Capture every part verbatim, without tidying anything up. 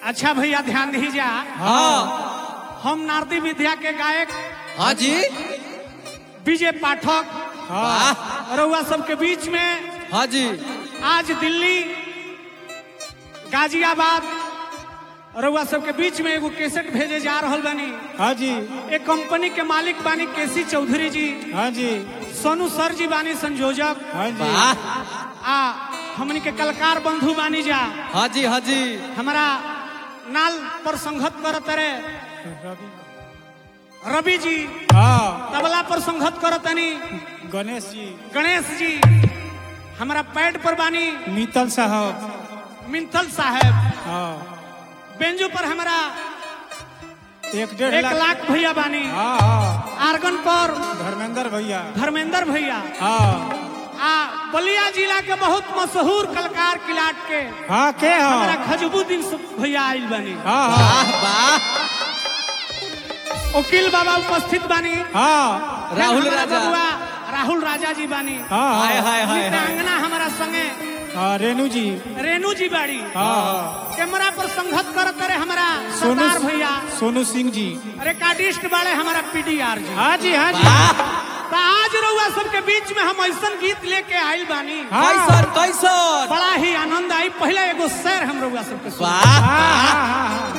अच्छा भैया ध्यान दीजिए। हाँ हम नारदी विद्या के गायक हाँ जी विजय पाठक हाँ रउआ सबके बीच में हाँ जी आज दिल्ली गाजियाबाद रउआ सबके बीच में एगो कैसेट भेजे जा रहल बानी। हाँ जी एक कंपनी के मालिक बानी केसी चौधरी जी, हाँ जी सोनू सर जी बानी संयोजक, हाँ जी आ हमनी के कलाकार बंधु बानी जा। हाँ जी हाँ जी हमारा नाल पर संघत करत रे रवि जी, हाँ तबला पर संघत करतनी गणेश जी, गणेश जी, हमारा पैड पर बानी मीतल साहब, मिंथल साहब, हाँ बेंजू पर हमारा एक डेढ़ एक लाख लाख भैया बानी, हाँ हाँ आर्गन पर धर्मेंद्र भैया, धर्मेंद्र भैया, हाँ आ बलिया जिला के बहुत मशहूर कलाकार किलाट के हाँ के हमारा हाँ खजबुद्दीन भैया आइल बानी, हाँ हाँ वाह वाह वकील बाबा उपस्थित बानी, हाँ राहुल हमारा राजा बबुआ राहुल राजा जी बानी, हाँ हाय हाय हाय हाय अंगना हमारा संगे हाँ रेणु जी, रेणु जी बाड़ी, हाँ कैमरा पर संघत करत रहे हमारा सोनू सरदार भैया, सोनू सिंह जी, रिकॉर्डिस्ट बाड़े हमारा पीडीआर जी। हाँ जी हाँ जी वाह तो आज रउआ सबके बीच में हम ऐसा गीत लेके आइल बानी, हाँ कैसन कैसन बड़ा ही आनंद आई। पहले एगो शेर हम रउआ सबके सुनाई। वाह हाँ हाँ हाँ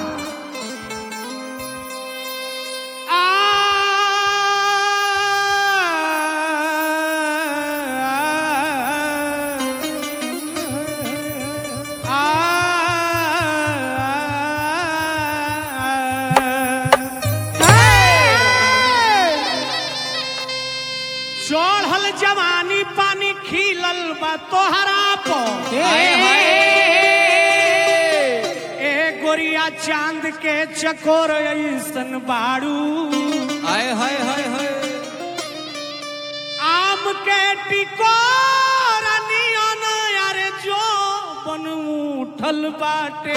चढ़ल जवानी पानी खिलल बा तोहरा पो, ए गोरिया चांद के चकोर ऐसन बाड़ू, हाय हाय हाय हाय आम के टिकोर नियन यारे जो बन उठल बाटे,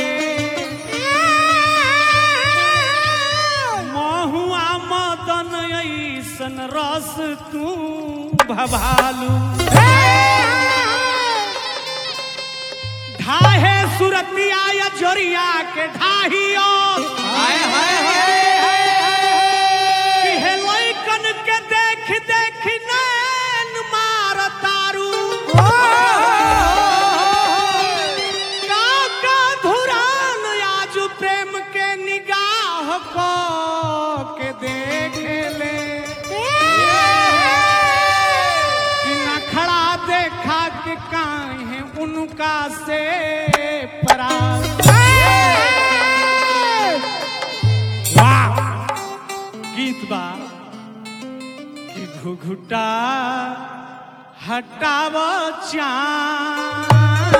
महुआ मदन ऐसन रस तू भभालू, ढाहे सुरतिया या जोरिया के ढाहियो, हाय हाय हाय कि लइकन के देख देख नैन मार तारू, काका धुरान आजू प्रेम के निगाह को के देख ले, कि नखड़ा देखा कि काहे उनका से परार। वाह गीत बा कि घुघुटा हटाव चांद,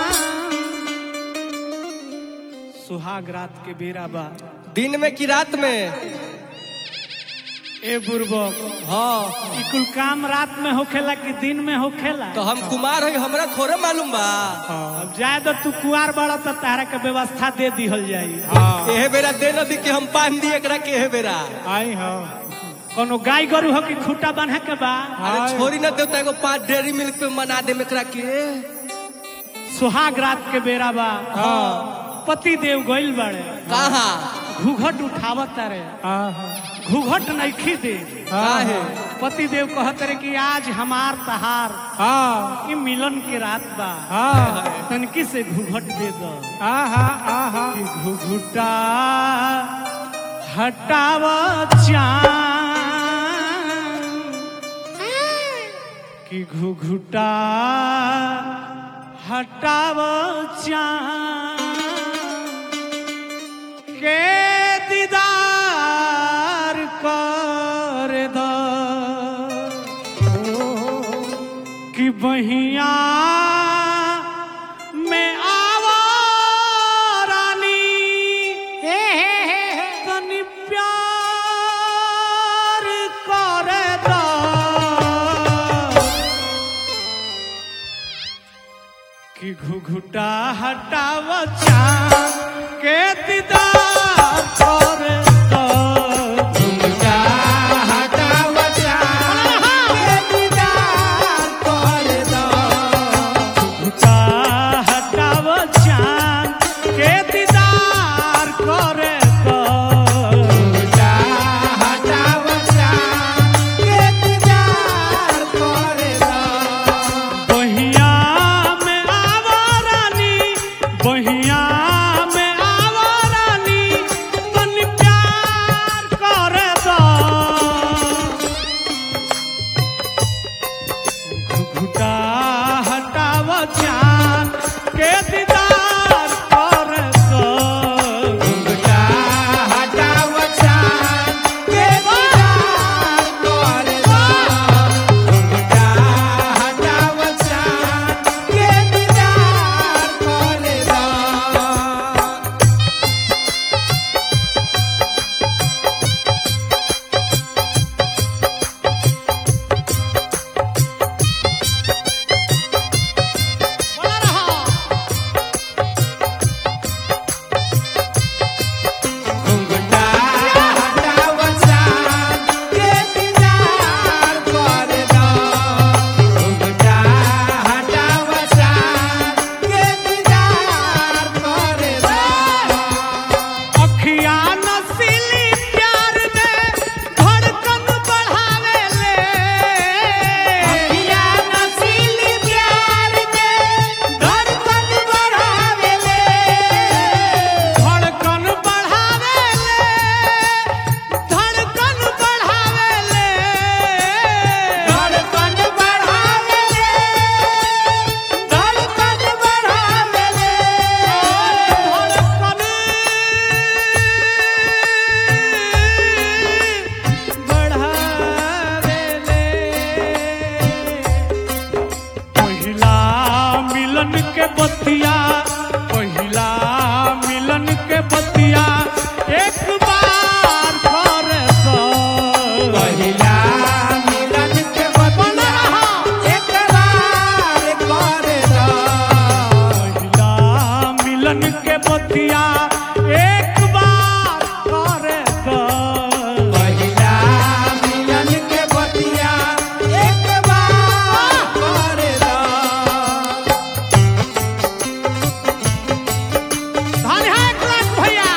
सुहाग रात के बेरा बा, दिन में की रात में ए बुरबक हाँ ई कुल काम रात में होखेला कि दिन में होखेला? तो हम कुमार है हमरा थोड़े मालूम बा। अब जाए तो तू कुआर बड़ा तो तारा के व्यवस्था दे दिहल जाई। हाँ एहे बेरा दे न दी कि हम पान दी एकरा के एहे बेरा आई हाँ कोनो गाय गरु हो कि खूटा बांधे के बा? अरे छोरी न देवता एगो पाँच डेयरी मिल्क पे मना दे एकरा के। सुहाग रात के बेरा बा, हाँ पति देव गइल बाड़े, कहाँ घूघट उठावत तारे, हाँ हाँ घूघट नइखी दे, काहे पति देव कहत रे कि आज हमार तहार हाँ ई मिलन के रात बा, हाँ तनकी से घूघट दे दो, हाँ हाँ हाँ कि घूघुटा हटाव चांद, कि घूघुटा हटाव चांद, के दीदार कर दो, कि बहिया में आवा रानी, तनी प्यार कर दो, कि घुघुटा हटाव चांद के दीदार कर दो, घुघुटा हटाव चांद के दीदार कर दो, घुघुटा हटाव चांद के दीदार हटाव चांद के दीदार कर दो घुंघटा हटाव चांद के दीदार कर दो घुंघटा हटाव चांद के दीदार कर दो बोला रहा घुंघटा हटाव चांद के दीदार कर दो घुंघटा हटाव चांद के दीदार कर दो अखिया नसीली प्यार में धड़कन बढ़ावे ले अखिया नसीली प्यार में धड़कन बढ़ावे ले धड़कन बढ़ावे ले धड़कन बढ़ावे ले धड़कन बढ़ावे ले धड़कन बढ़ावे ले धड़कन बढ़ावे ले पहिला मिलन के बतिया पहिला मिलन के बतिया एक बार कर दो पहिला मिलन के बतिया एक बार कर दो पहिला मिलन के बतिया एक बार कर दो पहिला मिलन के बतिया एक बार कर दो धन है एक लाख भैया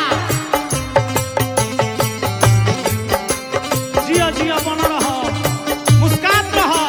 जिया जिया बना रहो मुस्कान रहो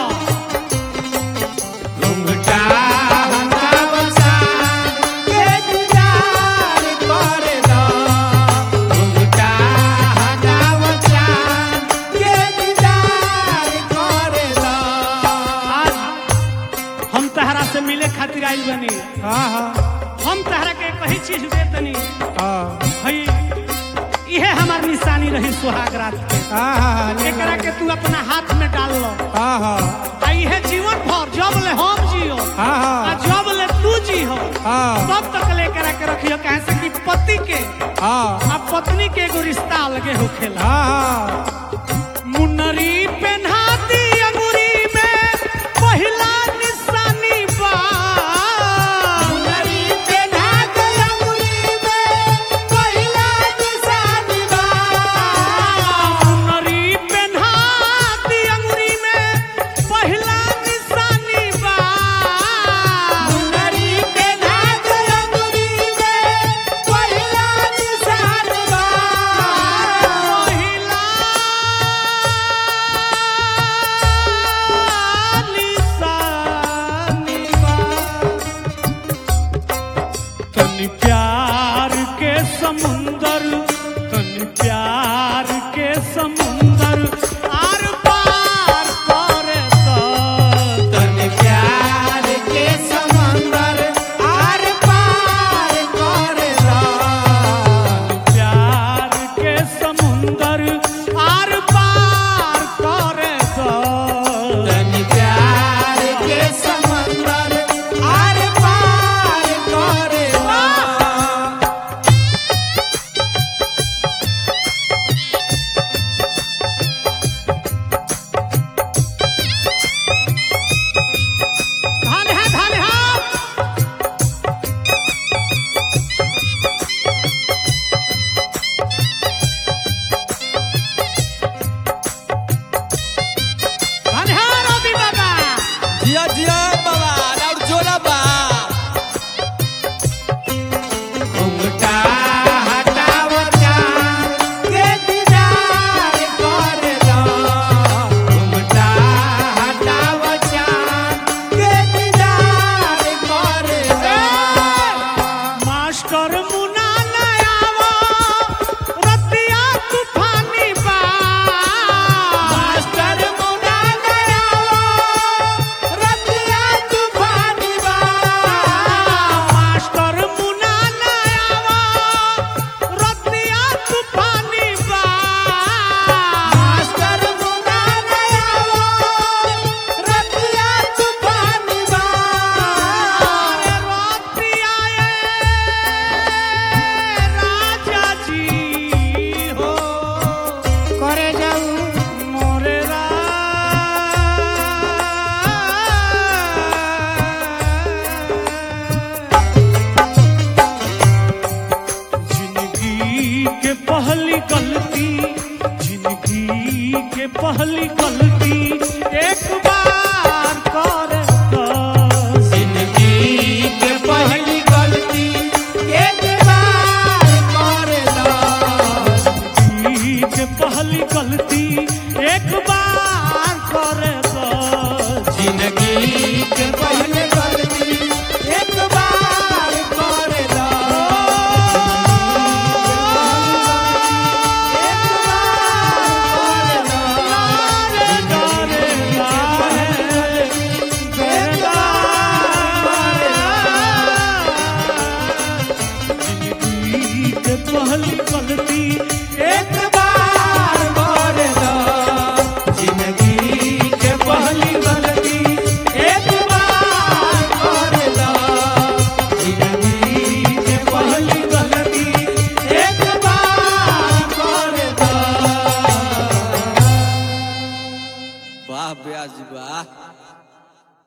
घुंघटा हटाव चांद के दीदार कर दो घुंघटा हटाव चांद के दीदार कर दो आज हम तहरा से मिले खातिर आइल बनी हाँ हाँ हम तहरा के कही चीज देतनी हाँ भाई इहे हमार निशानी रही सुहाग रात के हाँ हाँ एकरा के तू अपना हाथ में डाल लो हाँ हाँ आ इहे जीवन भर जब ले हम जियो हाँ आ हाँ जब ले तू जियो हाँ तब तक ले करा के रखियो कहे से कि पति के हाँ आ पत्नी के एगो रिश्ता अलगे होखेला हाँ मुन्नरी पेन्हा दी अंगूरी में पहिला निशानी बा मुन्नरी पेन्हा के अंगुली में पहिला निशानी बा मुन्नरी पेन्हा दी अंगूरी में पहिला निशानी बा मुन्नरी पेन्हा के अंगुली में पहिला निशानी बा पहिला निशानी बा तनी प्यार के समुंदर तनी प्यार के समुंदर आर पार करे तो तन प्यार के समंदर आर पार कर दो प्यार के समुंदर आर पार करे तो तन प्यार के समंदर आर पार कर दो धन है धन है धन है रवि बाबा जिया जिया बाबा और जोरा बा घुंघटा हटाव चांद के दीदार कर दो घुंघटा हटाव चांद के दीदार कर दो मास्टर मुना नयावा रतिया तूफानी बा मास्टर मुना गया रतिया पहली गलती एक बार कर दो जिंदगी के पहली गलती एक बार कर दो जिंदगी के पहली गलती एक बार कर दो वाह ब्याज वाह।